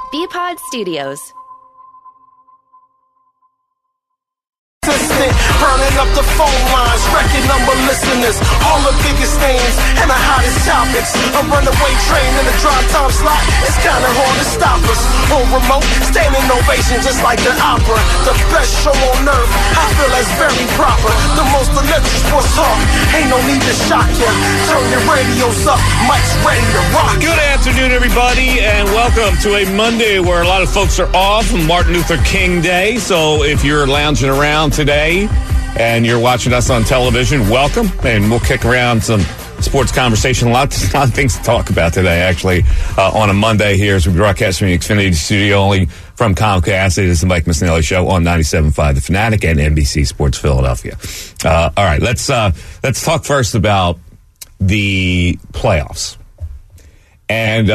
BPod Studios. Burning up the phone lines, record number listeners, all the biggest names and the hottest topics. A runaway train in the drive time slot, it's kinda hard to stop us. On remote, standing ovation just like the opera. The best show on earth, I feel that's very proper. The most electric sports talk, ain't no need to shock ya. Turn your radios up, Mike's ready to rock. Good afternoon, everybody, and welcome to a Monday where a lot of folks are off on Martin Luther King Day. So if you're lounging around today and you're watching us on television, welcome, and we'll kick around some sports conversation. A lot of things to talk about today, actually, on a Monday here as we broadcast from the Xfinity studio only from Comcast. It is the Mike Missanelli Show on 97.5 The Fanatic and NBC Sports Philadelphia. All right, let's talk first about the playoffs. And,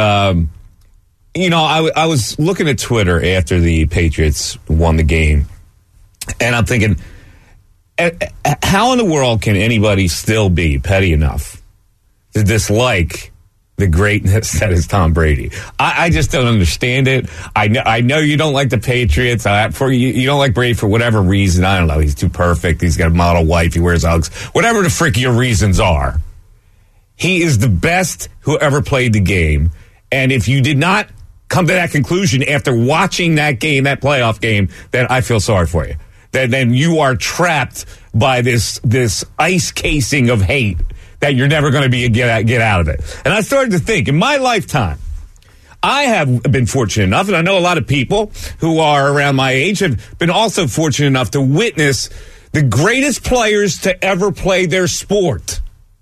I was looking at Twitter after the Patriots won the game, and I'm thinking, how in the world can anybody still be petty enough to dislike the greatness that is Tom Brady? I just don't understand it. I know you don't like the Patriots. You don't like Brady for whatever reason. I don't know. He's too perfect. He's got a model wife. He wears Uggs. Whatever the frick your reasons are, he is the best who ever played the game. And if you did not come to that conclusion after watching that game, that playoff game, then I feel sorry for you. Then you are trapped by this ice casing of hate that you're never going to get out of it. And I started to think, in my lifetime, I have been fortunate enough, and I know a lot of people who are around my age have been also fortunate enough to witness the greatest players to ever play their sport.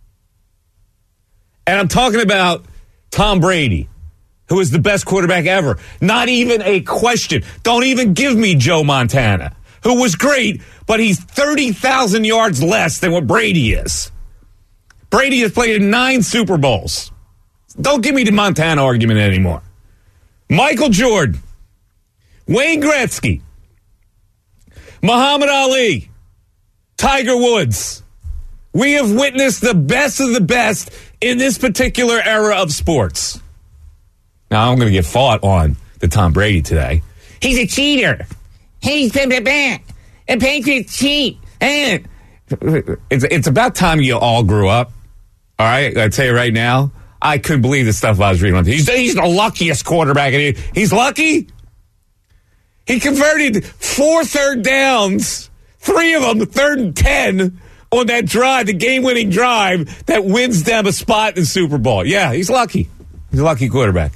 And I'm talking about Tom Brady, who is the best quarterback ever. Not even a question. Don't even give me Joe Montana, who was great, but he's 30,000 yards less than what Brady is. Brady has played in 9 Super Bowls. Don't give me the Montana argument anymore. Michael Jordan, Wayne Gretzky, Muhammad Ali, Tiger Woods. We have witnessed the best of the best in this particular era of sports. Now, I'm going to get fought on the Tom Brady today. He's a cheater. He's bad. And Patriots cheat. And it's about time you all grew up. All right? I tell you right now, I couldn't believe the stuff I was reading. He's the luckiest quarterback. He's lucky? He converted 4 third downs, 3 of them, 3rd and 10, on that drive, the game-winning drive that wins them a spot in the Super Bowl. Yeah, he's lucky. He's a lucky quarterback.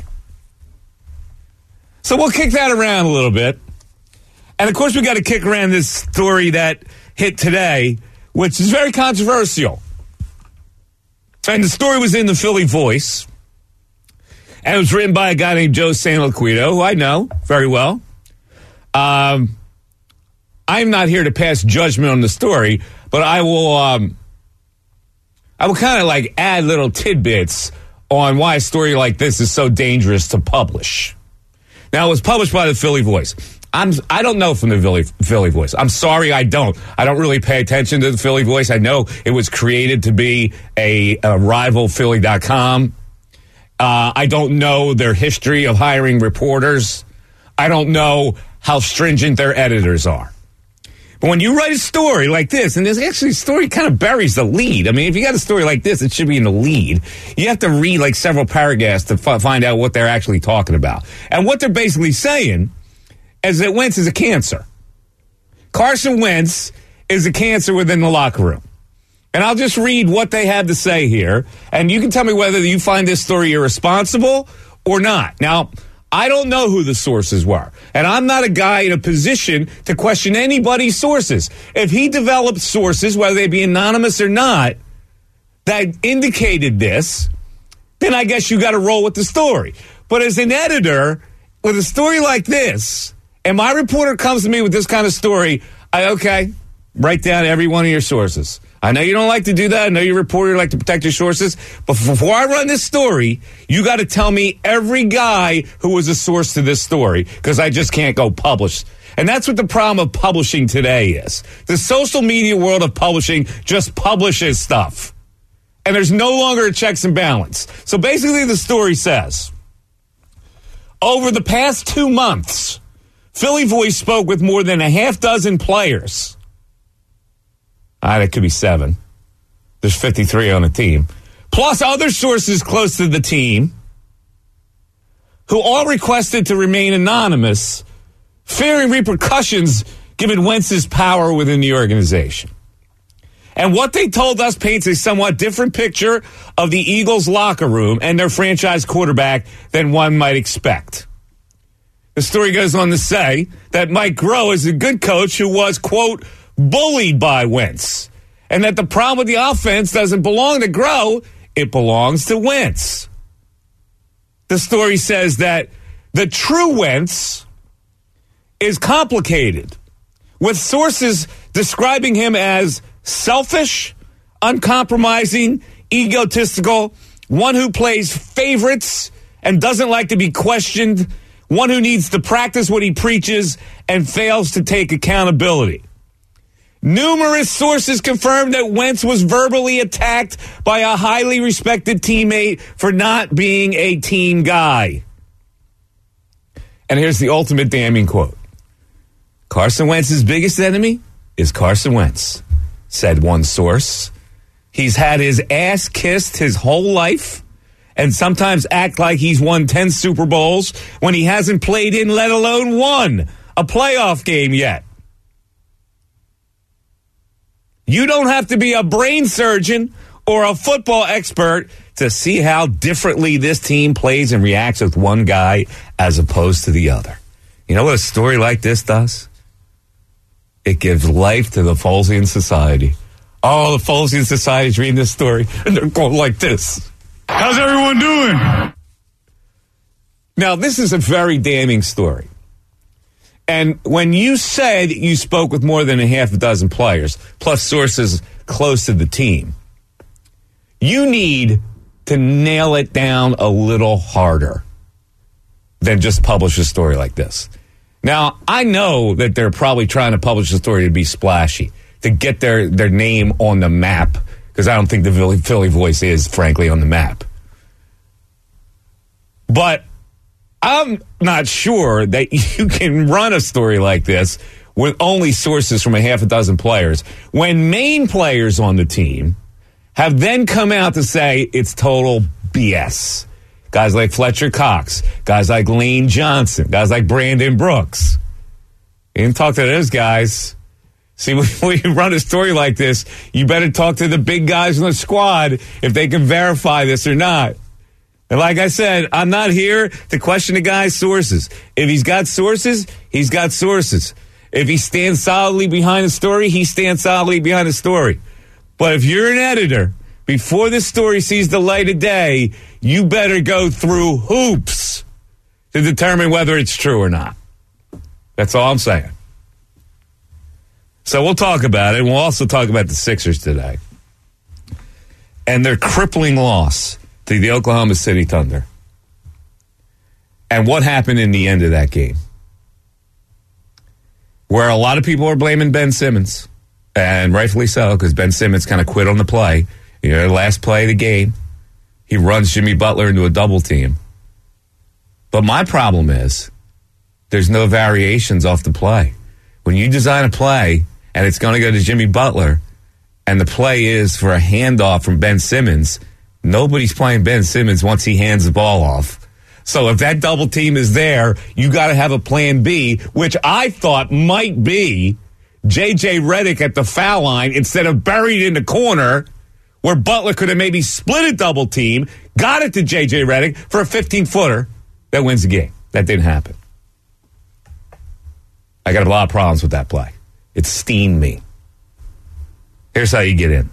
So we'll kick that around a little bit. And, of course, we got to kick around this story that hit today, which is very controversial. And the story was in the Philly Voice. And it was written by a guy named Joe Sanliquido, who I know very well. I'm not here to pass judgment on the story, but I will kind of like add little tidbits on why a story like this is so dangerous to publish. Now, it was published by the Philly Voice. I don't know from the Philly Voice. I'm sorry, I don't. I don't really pay attention to the Philly Voice. I know it was created to be a rival Philly.com. I don't know their history of hiring reporters. I don't know how stringent their editors are. But when you write a story like this, and there's actually a story kind of buries the lead. I mean, if you got a story like this, it should be in the lead. You have to read like several paragraphs to find out what they're actually talking about. And what they're basically saying is that Wentz is a cancer. Carson Wentz is a cancer within the locker room. And I'll just read what they have to say here, and you can tell me whether you find this story irresponsible or not. Now, I don't know who the sources were, and I'm not a guy in a position to question anybody's sources. If he developed sources, whether they be anonymous or not, that indicated this, then I guess you got to roll with the story. But as an editor, with a story like this, and my reporter comes to me with this kind of story, I write down every one of your sources. I know you don't like to do that. I know you're a reporter, you like to protect your sources. But before I run this story, you got to tell me every guy who was a source to this story, because I just can't go publish. And that's what the problem of publishing today is. The social media world of publishing just publishes stuff. And there's no longer a checks and balance. So basically the story says, Over the past 2 months, Philly Voice spoke with more than a half dozen players. That could be 7. There's 53 on the team. Plus other sources close to the team who all requested to remain anonymous, fearing repercussions given Wentz's power within the organization. And what they told us paints a somewhat different picture of the Eagles' locker room and their franchise quarterback than one might expect. The story goes on to say that Mike Groh is a good coach who was, quote, bullied by Wentz, and that the problem with the offense doesn't belong to Groh, it belongs to Wentz. The story says that the true Wentz is complicated, with sources describing him as selfish, uncompromising, egotistical, one who plays favorites and doesn't like to be questioned, one who needs to practice what he preaches and fails to take accountability. Numerous sources confirmed that Wentz was verbally attacked by a highly respected teammate for not being a team guy. And here's the ultimate damning quote. Carson Wentz's biggest enemy is Carson Wentz, said one source. He's had his ass kissed his whole life and sometimes act like he's won 10 Super Bowls when he hasn't played in, let alone won, a playoff game yet. You don't have to be a brain surgeon or a football expert to see how differently this team plays and reacts with one guy as opposed to the other. You know what a story like this does? It gives life to the Folesian Society. Oh, the Folesian Society's reading this story, and they're going like this. How's everyone doing? Now, this is a very damning story. And when you said you spoke with more than a half a dozen players, plus sources close to the team, you need to nail it down a little harder than just publish a story like this. Now, I know that they're probably trying to publish a story to be splashy, to get their name on the map, because I don't think the Philly Voice is, frankly, on the map. But I'm not sure that you can run a story like this with only sources from a half a dozen players when main players on the team have then come out to say it's total BS. Guys like Fletcher Cox, guys like Lane Johnson, guys like Brandon Brooks. You didn't talk to those guys. See, when you run a story like this, you better talk to the big guys in the squad if they can verify this or not. And like I said, I'm not here to question the guy's sources. If he's got sources, he's got sources. If he stands solidly behind the story, he stands solidly behind the story. But if you're an editor, before this story sees the light of day, you better go through hoops to determine whether it's true or not. That's all I'm saying. So we'll talk about it. We'll also talk about the Sixers today and their crippling loss to the Oklahoma City Thunder and what happened in the end of that game, where a lot of people are blaming Ben Simmons, and rightfully so, because Ben Simmons kind of quit on the play. You know, the last play of the game, he runs Jimmy Butler into a double team. But my problem is there's no variations off the play. When you design a play and it's going to go to Jimmy Butler and the play is for a handoff from Ben Simmons, nobody's playing Ben Simmons once he hands the ball off. So if that double team is there, you got to have a plan B, which I thought might be J.J. Redick at the foul line instead of buried in the corner where Butler could have maybe split a double team, got it to J.J. Redick for a 15-footer that wins the game. That didn't happen. I got a lot of problems with that play. It steamed me. Here's how you get in.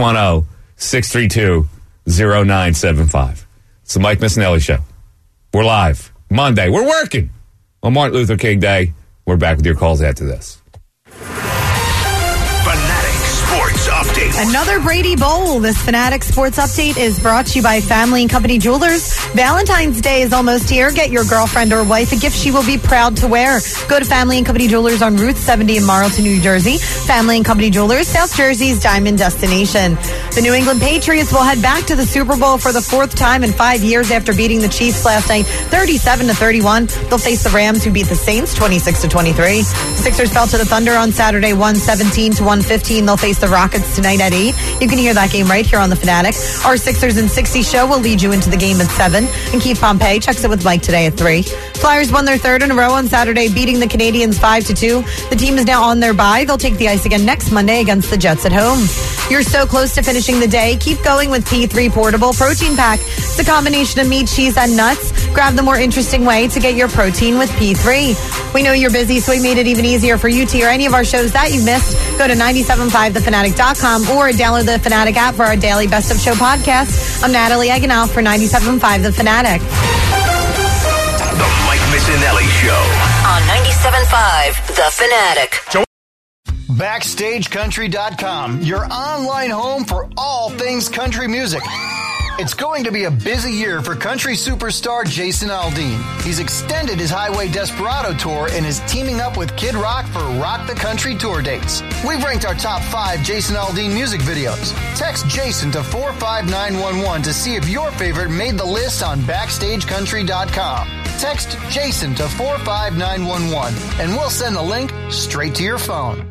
610-632-0975. It's the Mike Missinelli Show. We're live. Monday. We're working on Martin Luther King Day. We're back with your calls after this. Fanatic Sports update. Another Brady Bowl. This Fanatic Sports Update is brought to you by Family and Company Jewelers. Valentine's Day is almost here. Get your girlfriend or wife a gift she will be proud to wear. Go to Family and Company Jewelers on Route 70 in Marlton, New Jersey. Family and Company Jewelers, South Jersey's diamond destination. The New England Patriots will head back to the Super Bowl for the fourth time in 5 years after beating the Chiefs last night 37-31. They'll face the Rams, who beat the Saints 26-23. Sixers fell to the Thunder on Saturday 117-115. They'll face the Rockets tonight at 8. You can hear that game right here on The Fanatic. Our Sixers in 60 show will lead you into the game at 7. And Keith Pompey checks it with Mike today at 3. Flyers won their third in a row on Saturday, beating the Canadians 5-2. The team is now on their bye. They'll take the ice again next Monday against the Jets at home. You're so close to finishing the day. Keep going with P3 Portable Protein Pack. It's a combination of meat, cheese, and nuts. Grab the more interesting way to get your protein with P3. We know you're busy, so we made it even easier for you to hear any of our shows that you missed. Go to 975thefanatic.com or download the Fanatic app for our daily Best of Show podcast. I'm Natalie Eggenau for 97.5 The Fanatic. The Mike Missinelli Show on 97.5 The Fanatic. BackstageCountry.com, your online home for all things country music. It's going to be a busy year for country superstar Jason Aldean. He's extended his Highway Desperado tour and is teaming up with Kid Rock for Rock the Country tour dates. We've ranked our top 5 Jason Aldean music videos. Text Jason to 45911 to see if your favorite made the list on BackstageCountry.com. Text Jason to 45911 and we'll send the link straight to your phone.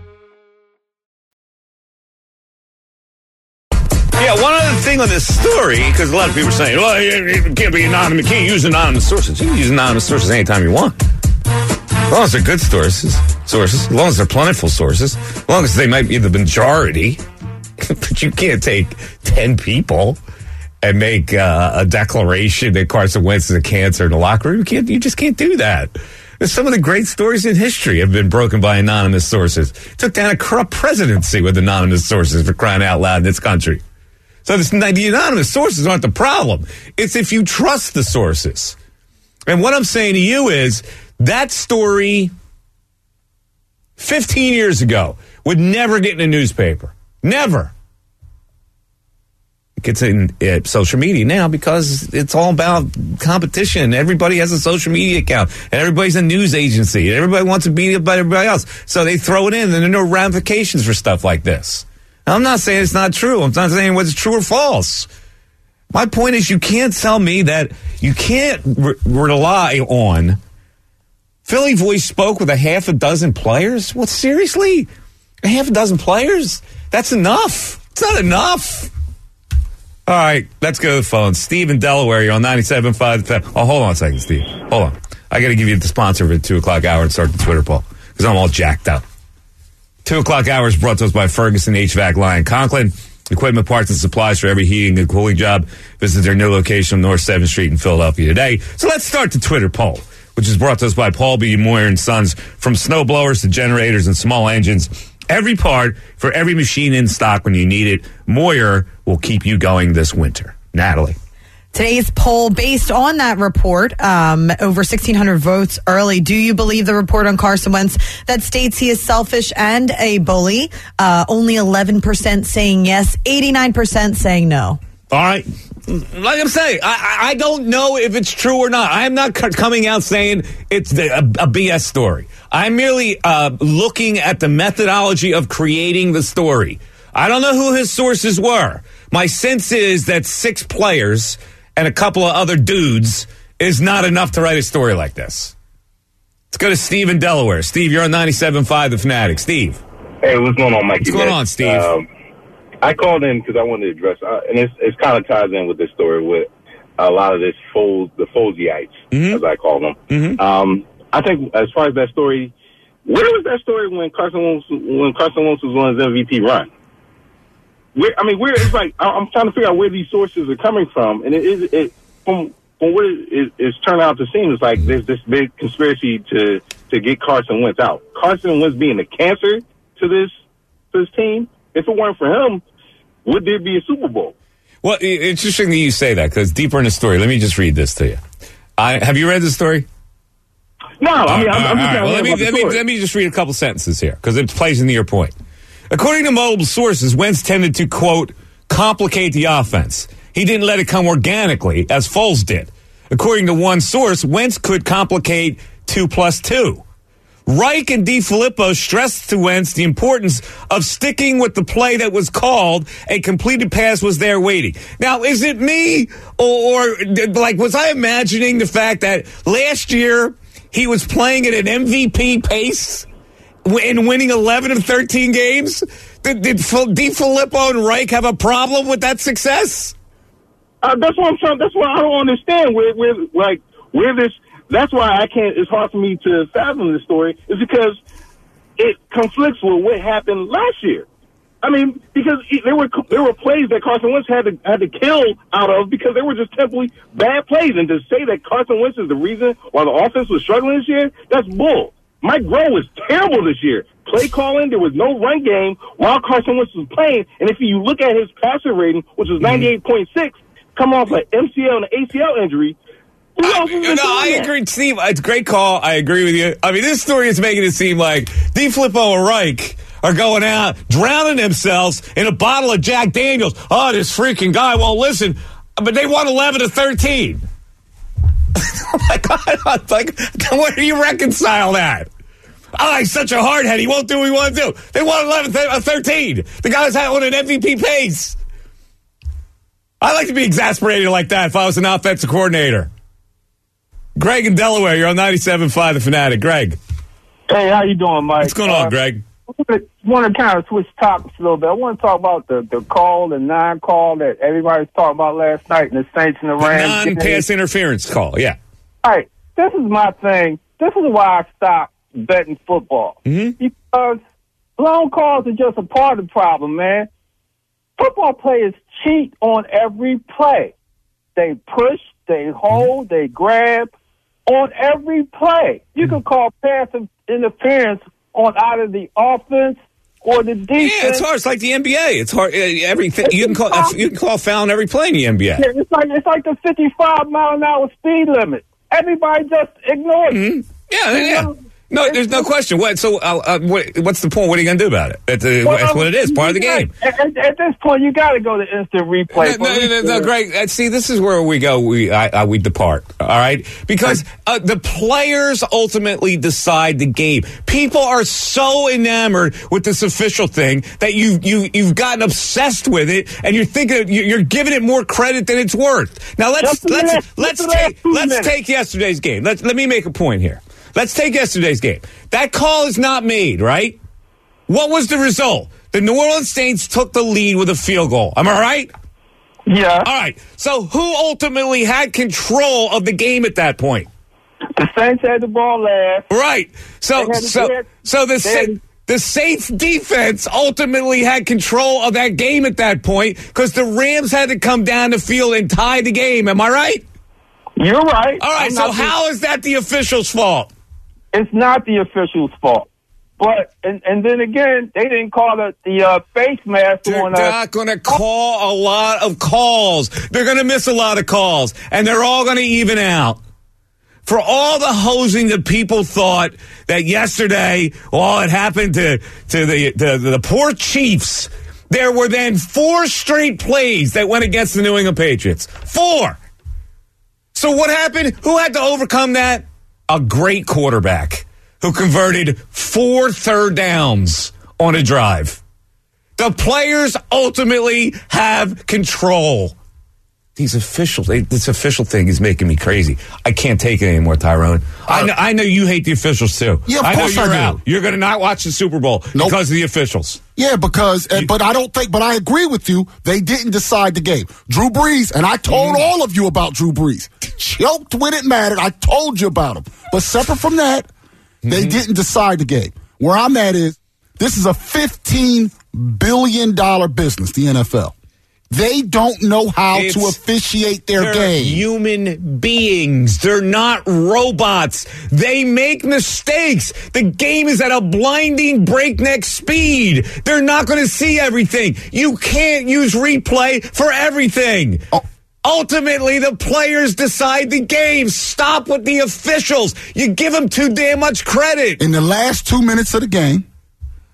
Yeah, one other thing on this story, because a lot of people are saying, well, it can't be anonymous, you can't use anonymous sources. You can use anonymous sources anytime you want. As long as they're good sources, as long as they're plentiful sources, as long as they might be the majority. But you can't take 10 people and make a declaration that Carson Wentz is a cancer in the locker room. You just can't do that. Some of the great stories in history have been broken by anonymous sources. Took down a corrupt presidency with anonymous sources, for crying out loud, in this country. So the anonymous sources aren't the problem. It's if you trust the sources. And what I'm saying to you is that story 15 years ago would never get in a newspaper. Never. It gets in social media now because it's all about competition. Everybody has a social media account, and everybody's a news agency, and everybody wants to beat up by everybody else. So they throw it in, and there are no ramifications for stuff like this. Now, I'm not saying it's not true. I'm not saying whether it's true or false. My point is you can't tell me that you can't rely on Philly Voice spoke with a half a dozen players. What, seriously? A half a dozen players? That's enough. It's not enough. All right, let's go to the phone. Steve in Delaware, you're on 97.5. Oh, hold on a second, Steve. Hold on. I got to give you the sponsor for the 2 o'clock hour and start the Twitter poll because I'm all jacked up. 2 o'clock hour is brought to us by Ferguson HVAC Lyon Conklin. Equipment, parts, and supplies for every heating and cooling job. Visit their new location on North 7th Street in Philadelphia today. So let's start the Twitter poll, which is brought to us by Paul B. Moyer and Sons. From snowblowers to generators and small engines, every part for every machine in stock when you need it. Moyer will keep you going this winter. Natalie. Today's poll, based on that report, over 1,600 votes early. Do you believe the report on Carson Wentz that states he is selfish and a bully? Only 11% saying yes, 89% saying no. All right. Like I'm saying, I don't know if it's true or not. I'm not coming out saying it's a BS story. I'm merely looking at the methodology of creating the story. I don't know who his sources were. My sense is that 6 players and a couple of other dudes is not enough to write a story like this. Let's go to Steve in Delaware. Steve, you're on 97.5 The Fanatic. Steve. Hey, what's going on, Mike? What's going on, Steve? I called in because I wanted to address, and it's kind of ties in with this story with a lot of this the Folesiites, as I call them. Mm-hmm. I think as far as that story, where was that story when Carson Wentz was on his MVP run? Where it's like I'm trying to figure out where these sources are coming from, and from what it's turned out to seem, it's like there's this big conspiracy to get Carson Wentz out. Carson Wentz being a cancer to this team. If it weren't for him, would there be a Super Bowl? Well, it's interesting that you say that because deeper in the story, let me just read this to you. Have you read the story? No, I'm just let me just read a couple sentences here because it plays into your point. According to multiple sources, Wentz tended to, quote, complicate the offense. He didn't let it come organically, as Foles did. According to one source, Wentz could complicate 2 + 2. Reich and DiFilippo stressed to Wentz the importance of sticking with the play that was called. A completed pass was there waiting. Now, is it me or like, was I imagining the fact that last year he was playing at an MVP pace and winning 11 of 13 games? Did DiFilippo and Reich have a problem with that success? That's what I'm trying. That's what I don't understand. Where this. That's why I can't. It's hard for me to fathom this story. Is because it conflicts with what happened last year. I mean, because there were plays that Carson Wentz had to kill out of because they were just simply bad plays. And to say that Carson Wentz is the reason why the offense was struggling this year, that's bull. Mike Groh was terrible this year. Play calling, there was no run game while Carson Wentz was playing. And if you look at his passer rating, which was 98.6, come off an MCL and an ACL injury. I agree, Steve. It's a great call. I agree with you. I mean, this story is making it seem like DiFilippo and Reich are going out, drowning themselves in a bottle of Jack Daniels. Oh, this freaking guy won't listen. But they won 11 of 13. Where do you reconcile that? Oh, he's such a hardhead. He won't do what he wants to do. They won 11 of 13. The guy's on an MVP pace. I like to be exasperated like that if I was an offensive coordinator. Greg in Delaware, you're on 97.5 The Fanatic. Greg. Hey, how you doing, Mike? What's going on, Greg? I want to kind of switch topics a little bit. I want to talk about the call, the non-call that everybody's talking about last night in the Saints and the Rams. Non-pass interference call, yeah. All right, this is my thing. This is why I stopped betting football. Mm-hmm. Because blown calls are just a part of the problem, man. Football players cheat on every play. They push, they hold, they grab on every play. You can call pass interference on either the offense or the defense. Yeah, it's hard. It's like the NBA. It's hard. Everything you can call foul on every play in the NBA. Yeah, it's like the 55-mile-an-hour speed limit. Everybody just ignores it. Yeah. No, there's no question. What's the point? What are you going to do about it? That's what it is. Part of the game. At this point, you got to go to instant replay. No, Greg. See, this is where we go. We depart. All right, because the players ultimately decide the game. People are so enamored with this official thing that you've gotten obsessed with it, and you're thinking you're giving it more credit than it's worth. Now let's take yesterday's game. Let me make a point here. Let's take yesterday's game. That call is not made, right? What was the result? The New Orleans Saints took the lead with a field goal. Am I right? Yeah. All right. So who ultimately had control of the game at that point? The Saints had the ball last. Right. So the Saints defense ultimately had control of that game at that point because the Rams had to come down the field and tie the game. Am I right? You're right. All right. So how is that the official's fault? It's not the official's fault. But, and then again, they didn't call the face mask. They're not going to call a lot of calls. They're going to miss a lot of calls. And they're all going to even out. For all the hosing that people thought that yesterday, it happened to the poor Chiefs, there were then 4 straight plays that went against the New England Patriots. 4. So what happened? Who had to overcome that? A great quarterback who converted 4 third downs on a drive. The players ultimately have control. These officials, this official thing is making me crazy. I can't take it anymore, Tyrone. I know you hate the officials too. Yeah, of course I do. Out. You're going to not watch the Super Bowl because of the officials. Yeah, but I agree with you. They didn't decide the game. Drew Brees, and I told all of you about Drew Brees. Choked when it mattered. I told you about him. But separate from that, they didn't decide the game. Where I'm at is, this is a $15 billion business, the NFL. They don't know how to officiate their game. They're human beings. They're not robots. They make mistakes. The game is at a blinding breakneck speed. They're not going to see everything. You can't use replay for everything. Ultimately, the players decide the game. Stop with the officials. You give them too damn much credit. In the last 2 minutes of the game,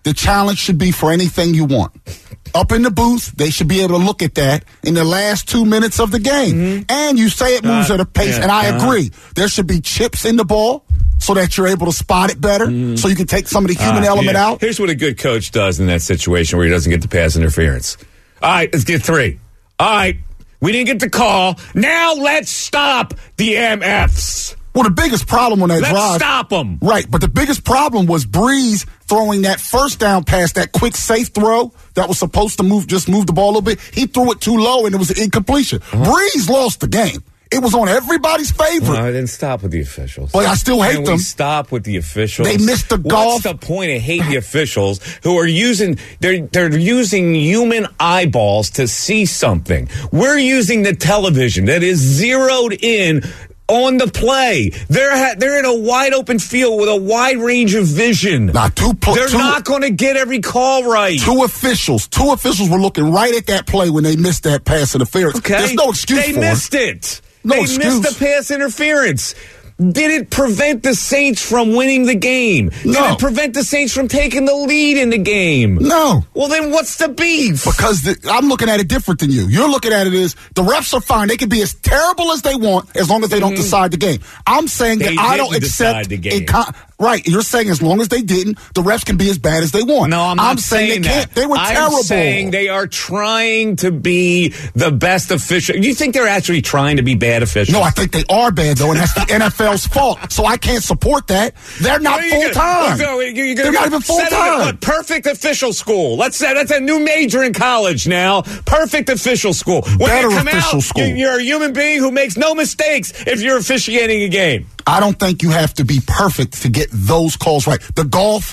the challenge should be for anything you want. Up in the booth, they should be able to look at that in the last 2 minutes of the game. Mm-hmm. And you say it moves at a pace, and I agree. There should be chips in the ball so that you're able to spot it better, so you can take some of the human element out. Here's what a good coach does in that situation where he doesn't get the pass interference. All right, let's get 3. All right, we didn't get the call. Now let's stop the MFs. Well, the biggest problem on that drive. Let's stop them. Right, but the biggest problem was Breeze throwing that first down pass, that quick safe throw that was supposed to move the ball a little bit. He threw it too low, and it was an incompletion. Breeze lost the game. It was on everybody's favorite. No, I didn't stop with the officials. But I still hate them. Can we stop with the officials? They missed the golf. What's the point of hating the officials who are using they're using human eyeballs to see something? We're using the television that is zeroed in on the play. They're in a wide open field with a wide range of vision. They're not going to get every call right. Two officials were looking right at that play when they missed that pass interference. Okay. There's no excuse for it. They missed it. They missed the pass interference. Did it prevent the Saints from winning the game? No. Did it prevent the Saints from taking the lead in the game? No. Well, then what's the beef? Because I'm looking at it different than you. You're looking at it as the refs are fine. They can be as terrible as they want as long as they don't decide the game. I'm saying that I don't accept the game. Right. You're saying as long as they didn't, the refs can be as bad as they want. No, I'm not saying they that. Can't. They were terrible. I'm saying they are trying to be the best official. You think they're actually trying to be bad officials? No, I think they are bad, though, and that's the NFL's fault. So I can't support that. They're not full-time. They're not even full-time. Perfect official school. That's a new major in college now. Perfect official school. When Better you come official out, school. You're a human being who makes no mistakes if you're officiating a game. I don't think you have to be perfect to get those calls right. The golf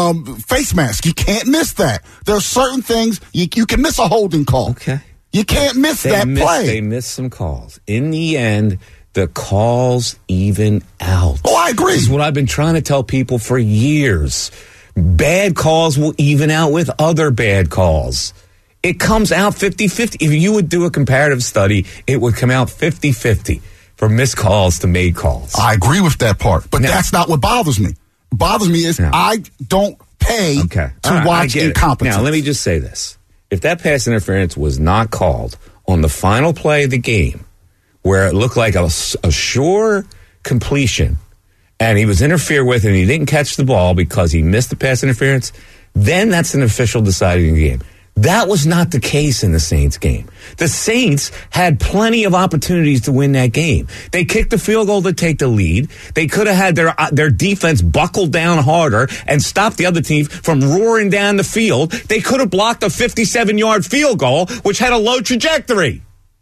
face mask, you can't miss that. There are certain things you can miss a holding call. Okay. You can't miss that play. They missed some calls. In the end, the calls even out. Oh, I agree. This is what I've been trying to tell people for years. Bad calls will even out with other bad calls. It comes out 50-50. If you would do a comparative study, it would come out 50-50. From missed calls to made calls. I agree with that part, but that's not what bothers me. What bothers me is I don't pay to watch incompetence. Now, let me just say this. If that pass interference was not called on the final play of the game, where it looked like a sure completion, and he was interfered with and he didn't catch the ball because he missed the pass interference, then that's an official deciding the game. That was not the case in the Saints game. The Saints had plenty of opportunities to win that game. They kicked the field goal to take the lead. They could have had their defense buckle down harder and stop the other team from roaring down the field. They could have blocked a 57-yard field goal, which had a low trajectory.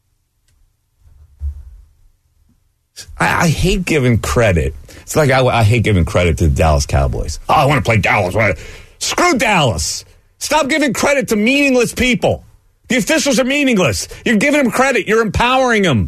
I hate giving credit. It's like I hate giving credit to the Dallas Cowboys. Oh, I want to play Dallas. Screw Dallas. Stop giving credit to meaningless people. The officials are meaningless. You're giving them credit. You're empowering them.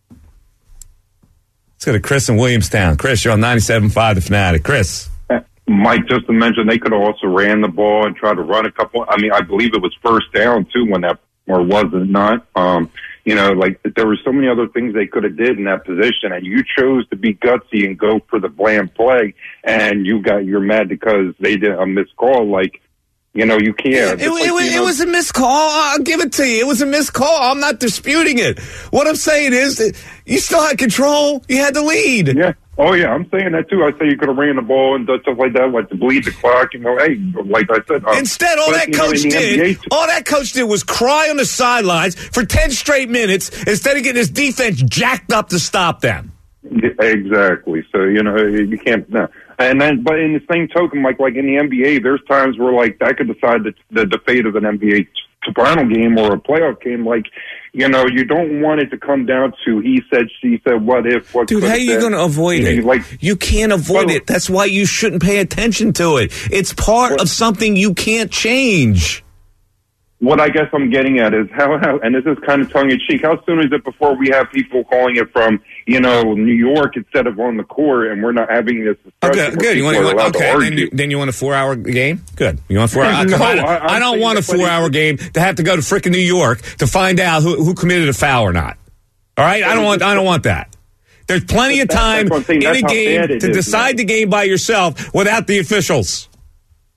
Let's go to Chris in Williamstown. Chris, you're on 97.5 The Fanatic. Chris. Mike, just to mention, they could have also ran the ball and tried to run a couple. I mean, I believe it was first down, too, when that, or was it not? There were so many other things they could have did in that position, and you chose to be gutsy and go for the bland play, and you're mad because they did a missed call. You can't. It was a missed call. I'll give it to you. It was a missed call. I'm not disputing it. What I'm saying is that you still had control. You had the lead. Yeah. Oh, yeah. I'm saying that, too. I say you could have ran the ball and done stuff like that, like to bleed the clock. Hey, like I said. Instead, all that coach did was cry on the sidelines for 10 straight minutes instead of getting his defense jacked up to stop them. Exactly. So, you can't. No. And then, but in the same token, like in the NBA, there's times where that could decide the fate of an NBA final game or a playoff game. You don't want it to come down to he said, she said, what if, what. Dude, how are you going to avoid it? You can't avoid it. That's why you shouldn't pay attention to it. It's part of something you can't change. What I guess I'm getting at is how, and this is kind of tongue-in-cheek, how soon is it before we have people calling it from, New York instead of on the court, and we're not having this discussion? Okay, good. Then you want a 4-hour game? Good. You want a 4-hour? No, I don't want a 4-hour game to have to go to frickin' New York to find out who committed a foul or not. All right? I don't want that. There's plenty of time in a game to decide the game by yourself without the officials.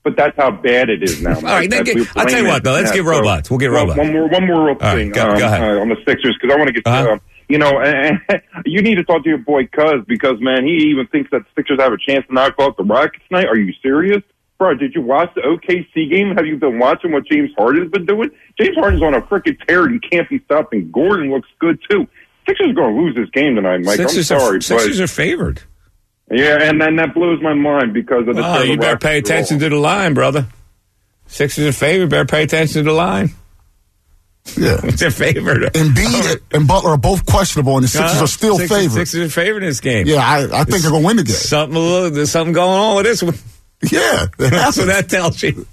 but that's how bad it is now. All right, I'll tell you what, though. Let's get robots. We'll get robots. One more real thing go ahead. On the Sixers, because I want to get you know, you need to talk to your boy Cuz, because, man, he even thinks that the Sixers have a chance to knock off the Rockets tonight. Are you serious? Bro, did you watch the OKC game? Have you been watching what James Harden's been doing? James Harden's on a freaking tear and can't be stopped, and Gordon looks good, too. Sixers are going to lose this game tonight, Mike. I'm sorry. Sixers are favored. Yeah, and then that blows my mind because of the Oh, you better pay attention to the line, brother. Sixers are favored. Better pay attention to the line. Yeah. They're favored. Embiid and Butler are both questionable, and the Sixers are still favored. Sixers are favored in this game. Yeah, I think they're going to win the game. There's something going on with this one. Yeah. That's what that tells you.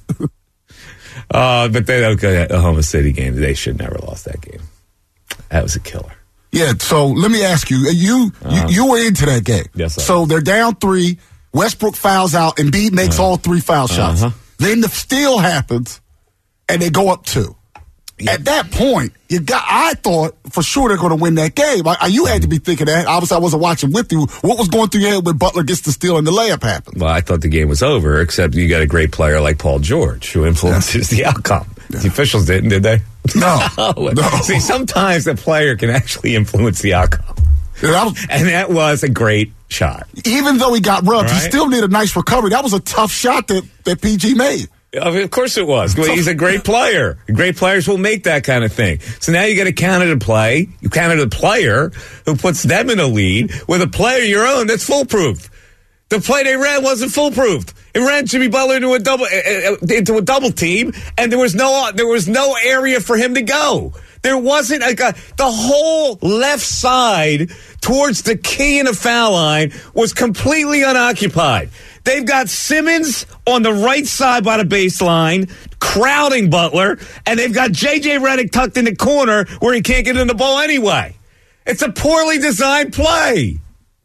But they don't go to the Oklahoma City game. They should never lost that game. That was a killer. Yeah, so let me ask you. You were into that game. Yes, sir. So they're down 3. Westbrook fouls out. Embiid makes all 3 foul shots. Then the steal happens, and they go up 2. At that point, I thought for sure they're going to win that game. You had to be thinking that. Obviously, I wasn't watching with you. What was going through your head when Butler gets the steal and the layup happens? Well, I thought the game was over, except you got a great player like Paul George who influences the outcome. Yeah. The officials didn't, did they? No. No. See, sometimes the player can actually influence the outcome. And that was a great shot. Even though he got rubbed, he still needed a nice recovery. That was a tough shot that PG made. Of course it was. He's a great player. Great players will make that kind of thing. So now you got to counter the play. You counter the player who puts them in a lead with a player your own that's foolproof. The play they ran wasn't foolproof. It ran Jimmy Butler into a double team, and there was no area for him to go. There wasn't the whole left side towards the key in the foul line was completely unoccupied. They've got Simmons on the right side by the baseline, crowding Butler, and they've got J.J. Redick tucked in the corner where he can't get in the ball anyway. It's a poorly designed play.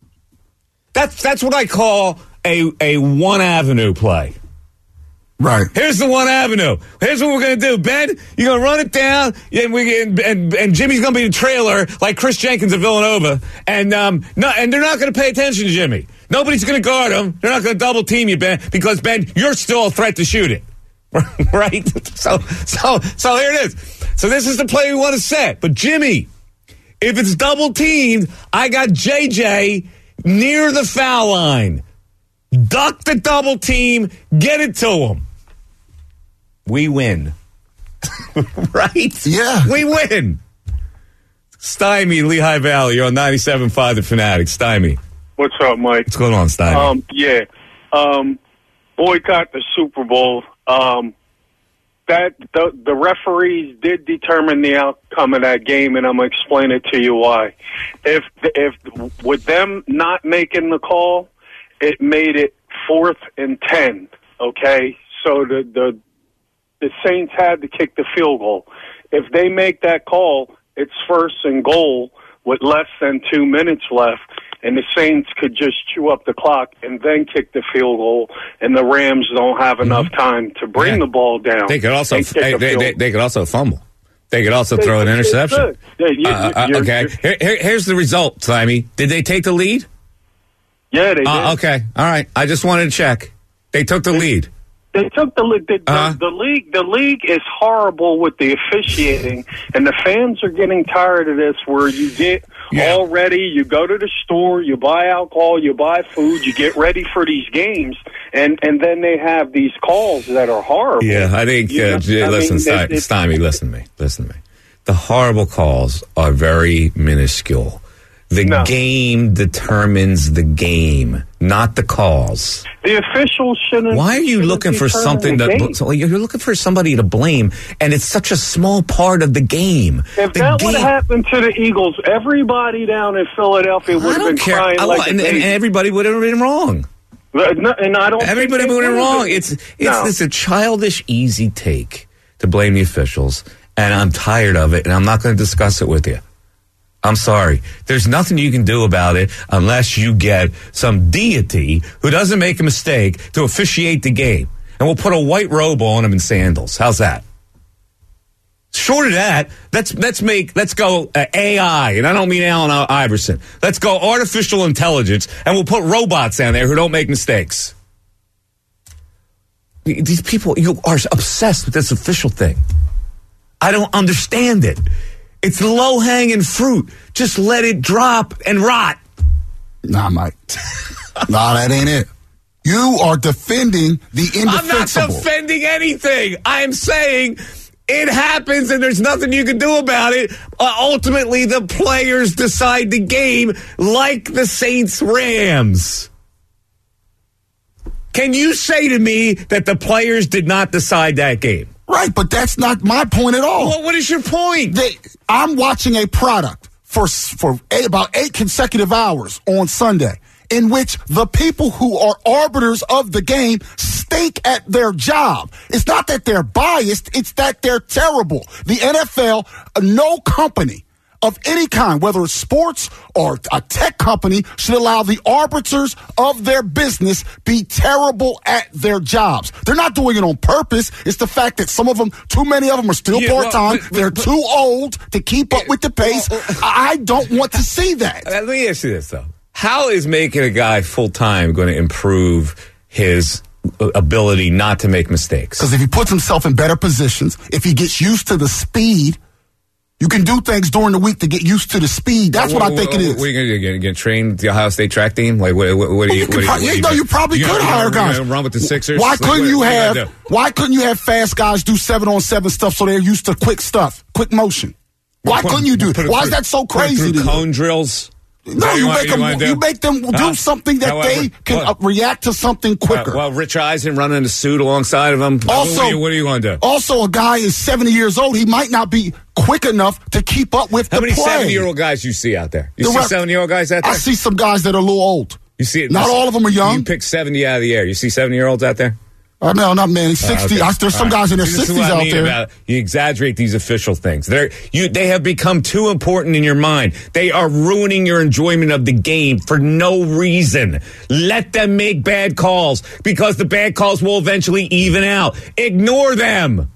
That's what I call a one avenue play. Right. Here's the one avenue. Here's what we're going to do. Ben, you're going to run it down, and Jimmy's going to be the trailer like Chris Jenkins of Villanova, and they're not going to pay attention to Jimmy. Nobody's going to guard him. They're not going to double team you, Ben, because, Ben, you're still a threat to shoot it. Right? So here it is. So this is the play we want to set. But, Jimmy, if it's double teamed, I got JJ near the foul line. Duck the double team. Get it to him. We win. Right? Yeah. We win. Stymie, Lehigh Valley. You're on 97.5 The Fanatic. Stymie. What's up, Mike? What's going on, Stymie? Boycott the Super Bowl. That the referees did determine the outcome of that game, and I'm going to explain it to you why. If with them not making the call, it made it 4th and 10. Okay, so the Saints had to kick the field goal. If they make that call, it's 1st and goal with less than 2 minutes left, and the Saints could just chew up the clock and then kick the field goal, and the Rams don't have enough time to bring the ball down. They could also they could also fumble. They could also throw an interception. Okay, here's the result, Stymie. Did they take the lead? Yeah, they did. Okay, all right. I just wanted to check. They took the lead. They took the lead. The league is horrible with the officiating, and the fans are getting tired of this. Where you get all ready, you go to the store, you buy alcohol, you buy food, you get ready for these games, and then they have these calls that are horrible. Yeah, I think. Stymie, listen to me. The horrible calls are very minuscule. The game determines the game, not the calls. The officials shouldn't. Why are you looking for something you're looking for somebody to blame, and it's such a small part of the game. If that would have happened to the Eagles, everybody down in Philadelphia would have been crying and everybody would have been wrong. And I don't. Everybody would have been wrong. It's a childish, easy take to blame the officials, and I'm tired of it, and I'm not going to discuss it with you. I'm sorry. There's nothing you can do about it unless you get some deity who doesn't make a mistake to officiate the game. And we'll put a white robe on him and sandals. How's that? Short of that, let's go AI, and I don't mean Allen Iverson. Let's go artificial intelligence, and we'll put robots down there who don't make mistakes. These people, you are obsessed with this official thing. I don't understand it. It's low-hanging fruit. Just let it drop and rot. Nah, Mike. Nah, that ain't it. You are defending the indefensible. I'm not defending anything. I'm saying it happens and there's nothing you can do about it. Ultimately, the players decide the game like the Saints-Rams. Can you say to me that the players did not decide that game? Right, but that's not my point at all. Well, what is your point? I'm watching a product for about 8 consecutive hours on Sunday in which the people who are arbiters of the game stink at their job. It's not that they're biased, it's that they're terrible. The NFL, no company of any kind, whether it's sports or a tech company, should allow the arbiters of their business be terrible at their jobs. They're not doing it on purpose. It's the fact that some of them, too many of them are still part-time. They're too old to keep up with the pace. I don't want to see that. Let me ask you this, though. How is making a guy full-time going to improve his ability not to make mistakes? Because if he puts himself in better positions, if he gets used to the speed, you can do things during the week to get used to the speed. That's what I think it is. What are you going to do? You're going to train the Ohio State track team? Like, what do you probably could hire guys. Run with the Sixers? Why couldn't you have fast guys do 7-on-7 stuff so they're used to quick stuff, quick motion? Why couldn't you do it? Why is that so crazy to you? Cone drills? No, you make them do something that they can react to something quicker. Well, Rich Eisen running a suit alongside of him. Also, what are you going to do? Also, a guy is 70 years old. He might not be quick enough to keep up with How the many play. 70-year-old guys you see out there? You see 70-year-old guys out there? I see some guys that are a little old. You see it? Not all of them are young. You pick 70 out of the air. You see 70-year-olds out there? No, not many. 60. Okay. There's some guys in their 60s out there. You exaggerate these official things. They have become too important in your mind. They are ruining your enjoyment of the game for no reason. Let them make bad calls because the bad calls will eventually even out. Ignore them.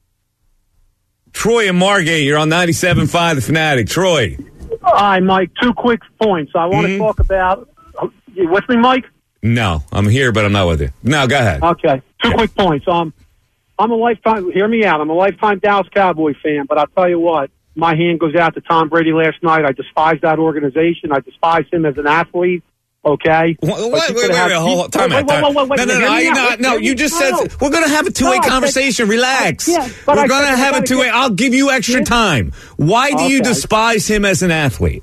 Troy and Margate, you're on 97.5 The Fanatic. Troy. Hi, Mike. 2 quick points. I want to talk about... You with me, Mike? No, I'm here, but I'm not with you. No, go ahead. Okay. 2 quick points. I'm a lifetime, hear me out, I'm a lifetime Dallas Cowboy fan, but I'll tell you what, my hand goes out to Tom Brady last night. I despise that organization. I despise him as an athlete. Okay? Wait, hold on. Time out. No, you just said we're going to have a two-way conversation. Relax. We're going to have a two-way. I'll give you extra time. Why do you despise him as an athlete?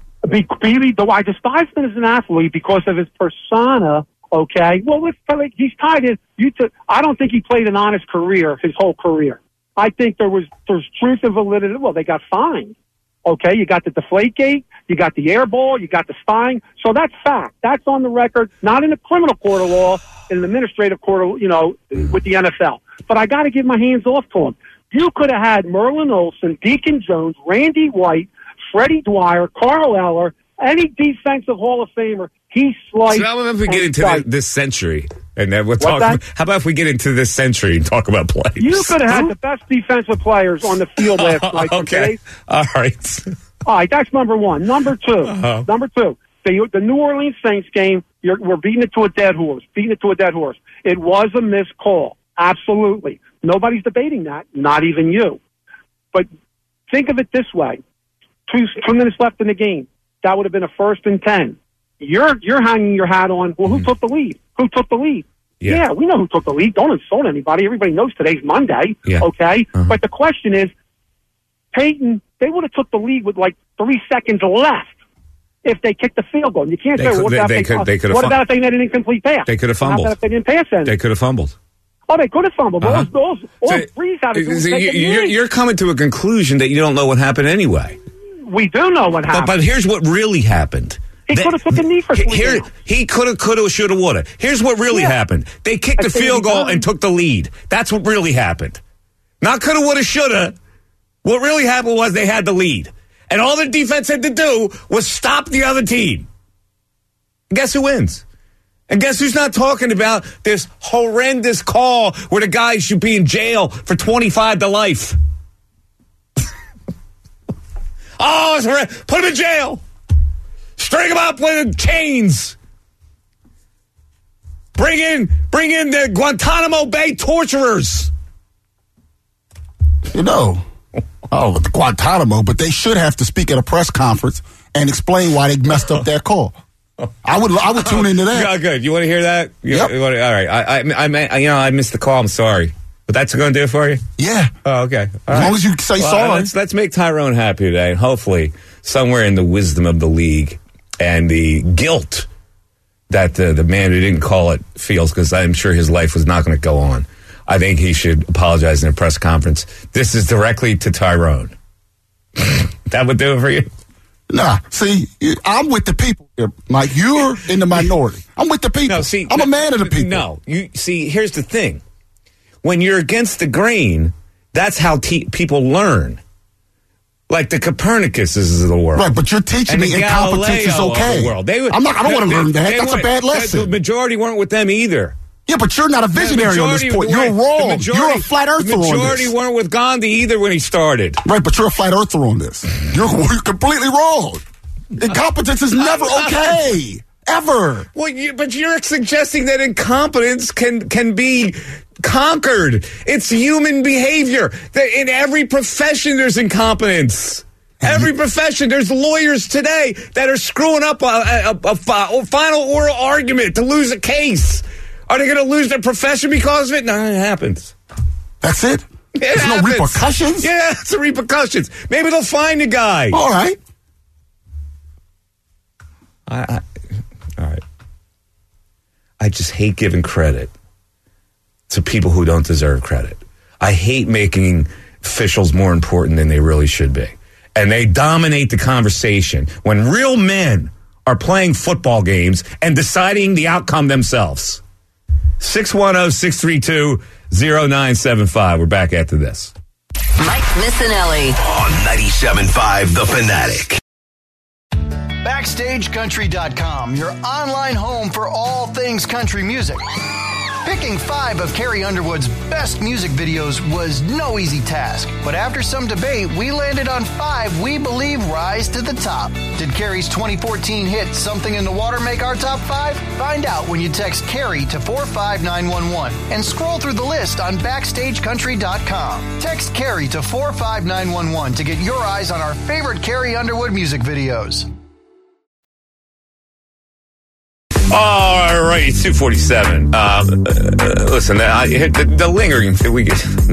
I despise him as an athlete because of his persona. Okay, well, he's tied in. I don't think he played an honest career his whole career. I think there's truth and validity. Well, they got fined. Okay, you got the Deflategate, you got the air ball, you got the spying. So that's fact. That's on the record, not in the criminal court of law, in the administrative court of, with the NFL. But I got to give my hands off to him. You could have had Merlin Olsen, Deacon Jones, Randy White, Freddie Dwyer, Carl Eller, any defensive Hall of Famer. He sliced. So how about if we get into this century, and then we'll talk. How about if we get into this century and talk about plays? You could have had the best defensive players on the field last night. Okay, all right. All right, that's number one. Number two, the New Orleans Saints game. We're beating it to a dead horse. It was a missed call. Absolutely, nobody's debating that. Not even you. But think of it this way: 2 minutes left in the game. That would have been a 1st and 10. You're hanging your hat on, well, who took the lead? Who took the lead? Yeah, we know who took the lead. Don't insult anybody. Everybody knows today's Monday, okay? But the question is, Peyton, they would have took the lead with like 3 seconds left if they kicked the field goal. You can't say, what about if they made an incomplete pass? They could have fumbled. How about if they didn't pass anything? They could have fumbled. Oh, they could have fumbled. Breeze had you're coming to a conclusion that you don't know what happened anyway. We do know what happened. But here's what really happened. He could have took a knee for 3 minutes. He could have, should have, would have. Here's what really happened. They kicked the field goal and took the lead. That's what really happened. Not could have, would have, should have. What really happened was they had the lead. And all the defense had to do was stop the other team. And guess who wins? And guess who's not talking about this horrendous call where the guy should be in jail for 25 to life? Oh, it's horrendous. Put him in jail. String him up with chains. Bring in the Guantanamo Bay torturers. You know, the Guantanamo, but they should have to speak at a press conference and explain why they messed up their call. I would tune into that. Yeah, good. You want to hear that? Yep. All right. I missed the call. I'm sorry, but that's going to do it for you. Yeah. Oh, okay. As long as you say sorry. Let's make Tyrone happy today, and hopefully, somewhere in the wisdom of the league and the guilt that the man who didn't call it feels, because I'm sure his life was not going to go on. I think he should apologize in a press conference. This is directly to Tyrone. That would do it for you? Nah, see, I'm with the people here. Like, you're in the minority. I'm with the people. No, see, I'm a man of the people. No, you see, here's the thing. When you're against the grain, that's how people learn. Like the Copernicuses of the world. Right, but you're teaching me incompetence is okay. I don't want to learn that. That's a bad lesson. The majority weren't with them either. Yeah, but you're not a visionary on this point. You're wrong. You're a flat earther on this. The majority weren't with Gandhi either when he started. Right, but you're a flat earther on this. You're completely wrong. Incompetence is never okay. Ever. Well, but you're suggesting that incompetence can be conquered. It's human behavior. In every profession, there's incompetence. Every profession. There's lawyers today that are screwing up a final oral argument to lose a case. Are they going to lose their profession because of it? No, it happens. That's it? There's no repercussions? Yeah, it's the repercussions. Maybe they'll find a guy. All right. All right. I just hate giving credit to people who don't deserve credit. I hate making officials more important than they really should be. And they dominate the conversation when real men are playing football games and deciding the outcome themselves. 610-632-0975. We're back after this. Mike Missanelli on 97.5 The Fanatic. BackstageCountry.com, your online home for all things country music. Picking 5 of Carrie Underwood's best music videos was no easy task, but after some debate, we landed on 5 we believe rise to the top. Did Carrie's 2014 hit Something in the Water make our top 5? Find out when you text Carrie to 45911 and scroll through the list on BackstageCountry.com. Text Carrie to 45911 to get your eyes on our favorite Carrie Underwood music videos. All right, it's 2:47. Listen, the lingering thing we get.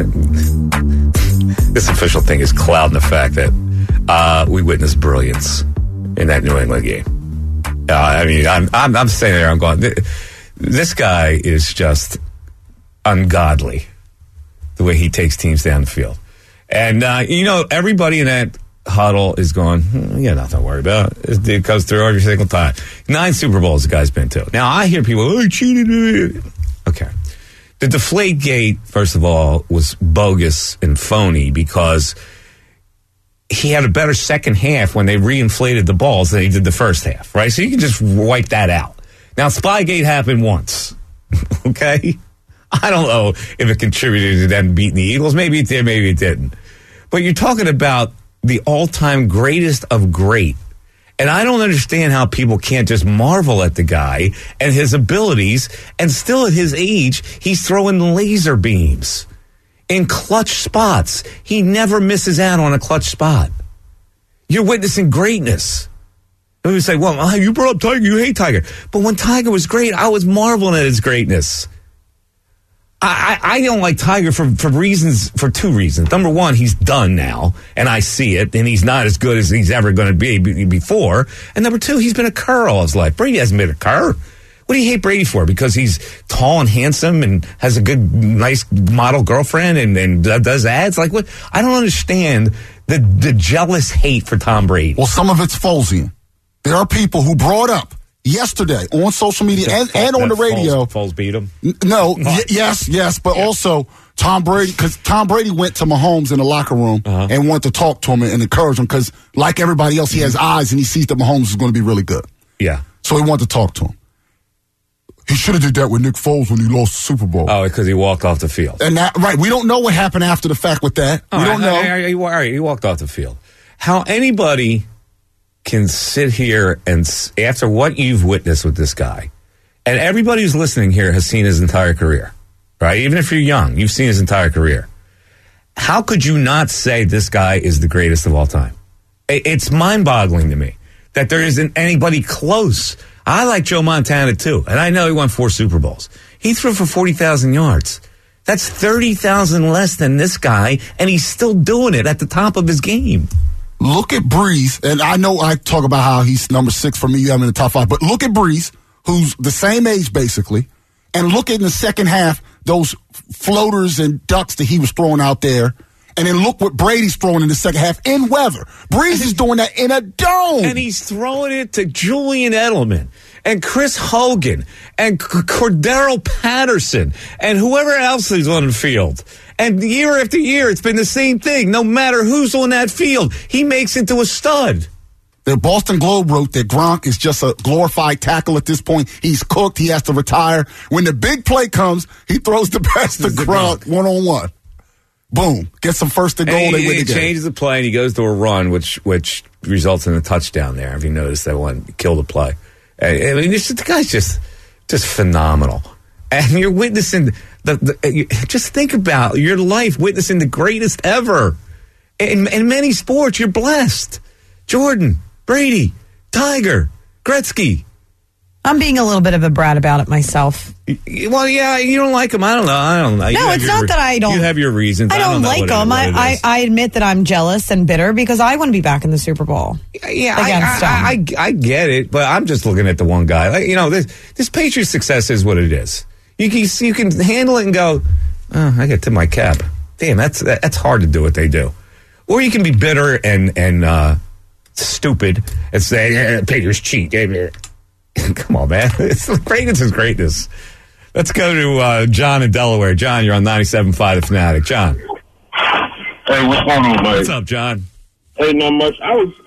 This official thing is clouding the fact that we witnessed brilliance in that New England game. I'm sitting there. I'm going. This guy is just ungodly. The way he takes teams down the field, and everybody in that huddle is going, nothing to worry about. This dude goes through every single time. 9 Super Bowls the guy's been to. Now, I hear people, he cheated. Okay. The Deflategate, first of all, was bogus and phony because he had a better second half when they reinflated the balls than he did the first half, right? So you can just wipe that out. Now, Spygate happened once, okay? I don't know if it contributed to them beating the Eagles. Maybe it did, maybe it didn't. But you're talking about the all-time greatest of great. And I don't understand how people can't just marvel at the guy and his abilities, and still at his age, he's throwing laser beams in clutch spots. He never misses out on a clutch spot. You're witnessing greatness. And we say, well, you brought up Tiger, you hate Tiger. But when Tiger was great, I was marveling at his greatness. I don't like Tiger for 2 reasons. Number one, he's done now, and I see it, and he's not as good as he's ever going to be before. And number 2, he's been a cur all his life. Brady hasn't been a cur. What do you hate Brady for? Because he's tall and handsome and has a good, nice model girlfriend and does ads? Like, what? I don't understand the jealous hate for Tom Brady. Well, some of it's Folesian. There are people who brought up yesterday on social media and on the radio. Foles beat him? No, yes, but also Tom Brady, because Tom Brady went to Mahomes in the locker room and wanted to talk to him and encourage him because, like everybody else, he has eyes and he sees that Mahomes is going to be really good. Yeah. So he wanted to talk to him. He should have did that with Nick Foles when he lost the Super Bowl. Oh, because he walked off the field. And that, right, we don't know what happened after the fact with that. We don't know. All right, he walked off the field. How anybody can sit here and, after what you've witnessed with this guy, and everybody who's listening here has seen his entire career, right? Even if you're young, you've seen his entire career. How could you not say this guy is the greatest of all time? It's mind-boggling to me that there isn't anybody close. I like Joe Montana, too, and I know he won 4 Super Bowls. He threw for 40,000 yards. That's 30,000 less than this guy, and he's still doing it at the top of his game. Look at Breeze, and I know I talk about how he's number 6 for me, you have him in the top 5, but look at Breeze, who's the same age, basically, and look at in the second half, those floaters and ducks that he was throwing out there. And then look what Brady's throwing in the second half in weather. Breeze is doing that in a dome. And he's throwing it to Julian Edelman and Chris Hogan and Cordero Patterson and whoever else is on the field. And year after year, it's been the same thing. No matter who's on that field, he makes into a stud. The Boston Globe wrote that Gronk is just a glorified tackle at this point. He's cooked. He has to retire. When the big play comes, he throws the pass to Gronk one-on-one. Boom. Gets some first and goal. They win the game. He changes the play, and he goes to a run, which results in a touchdown there. If you notice that one, kill the play. I mean, the guy's just phenomenal. And you're witnessing, just think about your life witnessing the greatest ever. In many sports, you're blessed. Jordan, Brady, Tiger, Gretzky. I'm being a little bit of a brat about it myself. Well, yeah, you don't like him. I don't know. No, it's not that I don't. You have your reasons. I don't like him. I admit that I'm jealous and bitter because I want to be back in the Super Bowl. Yeah, I get it, but I'm just looking at the one guy. Like, this Patriots success is what it is. You can handle it and go, oh, I get to my cap. Damn, that's hard to do what they do. Or you can be bitter and stupid and say, Patriots cheat. Come on, man. Greatness is greatness. Let's go to John in Delaware. John, you're on 97.5 The Fanatic. John. Hey, what's going on, mate? What's up, John? Hey, not much.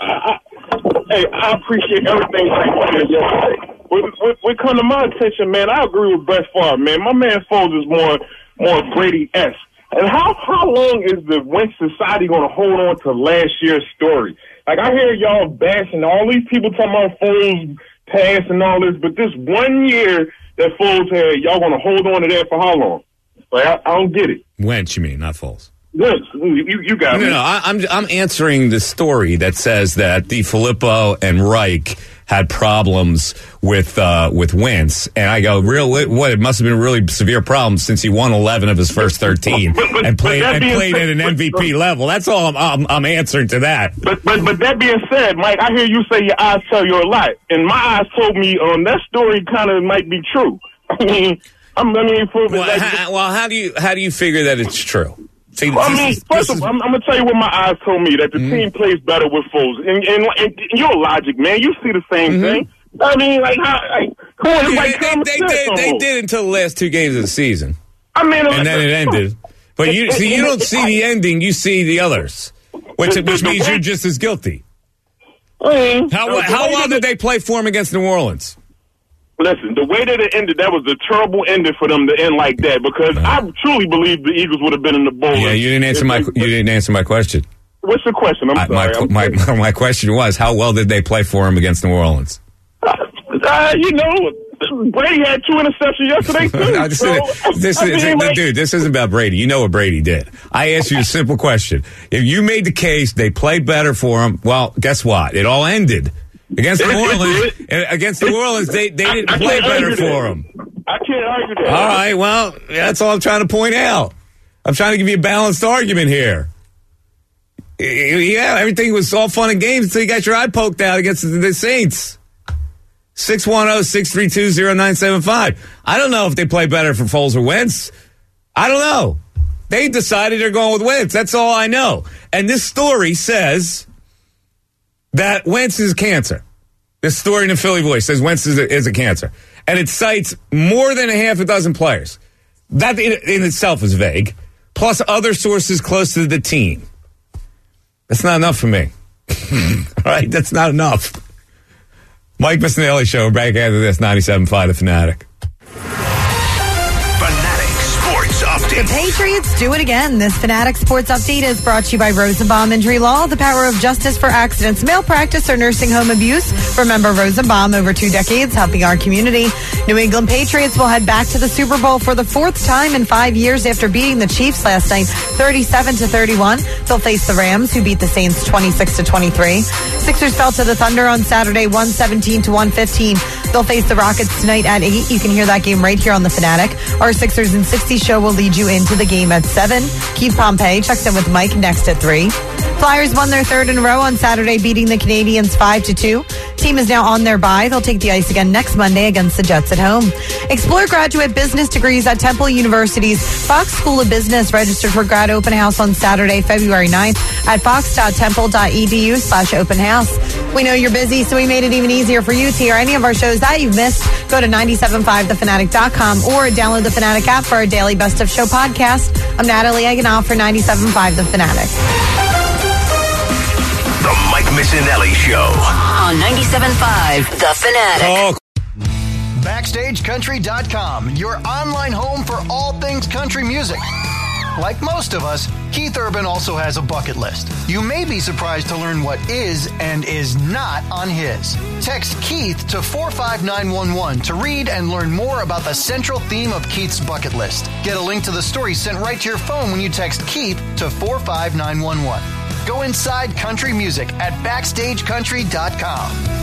I appreciate everything you said yesterday. What come to my attention, man, I agree with Brett Favre, man. My man Foles is more Brady-esque. And how long is the Wentz society going to hold on to last year's story? Like, I hear y'all bashing all these people talking about Foles pass and all this, but this 1 year that Foles had, y'all going to hold on to that for how long? Like, I don't get it. Wentz, you mean, not Foles? Yes, you got it. No, I'm answering the story that says that DiFilippo and Reich had problems with Wentz, and I go, it must have been a really severe problem since he won 11 of his first 13 and played at an MVP level. That's all I'm answering to that. But that being said, Mike, I hear you say your eyes tell you a lot, and my eyes told me that story kind of might be true. How do you figure that it's true? See, first of all, I'm going to tell you what my eyes told me, that the team plays better with Foles. And your logic, man, you see the same thing. I mean, come on, they did until the last 2 games of the season. I mean, and then it ended. But you don't see the ending, you see the others, which means you're just as guilty. How well did they play for him against New Orleans? Listen, the way that it ended, that was a terrible ending for them to end like that, because I truly believe the Eagles would have been in the bowl. Yeah, you didn't answer my question. What's your question? I'm sorry. My question was, how well did they play for him against New Orleans? Brady had 2 interceptions yesterday, too. Dude, this isn't about Brady. You know what Brady did. I asked you a simple question. If you made the case they played better for him, well, guess what? It all ended. Against New Orleans, they didn't play better for him. I can't argue that. All right, well, that's all I'm trying to point out. I'm trying to give you a balanced argument here. Yeah, everything was all fun and games until you got your eye poked out against the Saints. 610-632-0975. I don't know if they play better for Foles or Wentz. I don't know. They decided they're going with Wentz. That's all I know. And this story says that Wentz is cancer. This story in the Philly Voice says Wentz is a cancer. And it cites more than a half a dozen players. That in itself is vague. Plus other sources close to the team. That's not enough for me. All right? That's not enough. Mike Missinelli Show. Back after this, 97.5 The Fanatic. Fanatic Sports Update. The Patriots do it again. This Fanatic Sports Update is brought to you by Rosenbaum Injury Law, the power of justice for accidents, malpractice, or nursing home abuse. Remember Rosenbaum, over 2 decades, helping our community. New England Patriots will head back to the Super Bowl for the 4th time in 5 years after beating the Chiefs last night, 37-31. They'll face the Rams, who beat the Saints 26-23. Sixers fell to the Thunder on Saturday, 117-115. They'll face the Rockets tonight at 8. You can hear that game right here on the Fanatic. Our Sixers in 60 show will lead you into the game at 7. Keith Pompey checks in with Mike next at 3. Flyers won their 3rd in a row on Saturday, beating the Canadians 5-2. Team is now on their bye. They'll take the ice again next Monday against the Jets at home. Explore graduate business degrees at Temple University's Fox School of Business. Registered for grad open house on Saturday, February 9th at fox.temple.edu/open house. We know you're busy, so we made it even easier for you to hear any of our shows that you've missed. Go to 975thefanatic.com or download the Fanatic app for our daily Best of Show podcast. I'm Natalie Eganoff for 97.5 The Fanatic. The Mike Missinelli Show on 97.5 The Fanatic. BackstageCountry.com, your online home for all things country music. Like most of us, Keith Urban also has a bucket list. You may be surprised to learn what is and is not on his. Text Keith to 45911 to read and learn more about the central theme of Keith's bucket list. Get a link to the story sent right to your phone when you text Keith to 45911. Go inside country music at BackstageCountry.com.